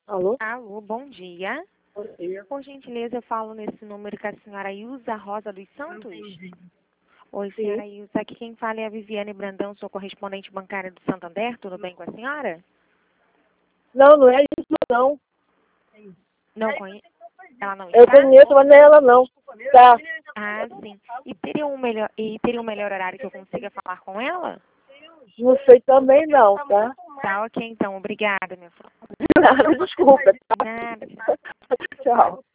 Alô? Alô, bom dia. Bom dia. Por gentileza, eu falo nesse número com a senhora Ilza Rosa dos Santos? Oi, Sim. senhora Ilza. Aqui quem fala é a Viviane Brandão, sou correspondente bancária do Santander. Tudo bem com a senhora? Não, não é isso não. Não conheço. Ela não Eu está? conheço, mas não é ela não. Tá. Ah, sim. E teria um melhor horário que eu consiga falar com ela? Não sei também não, tá? Tá, ok, então. Obrigada, minha flor. Nada, desculpa. Nada. Tchau.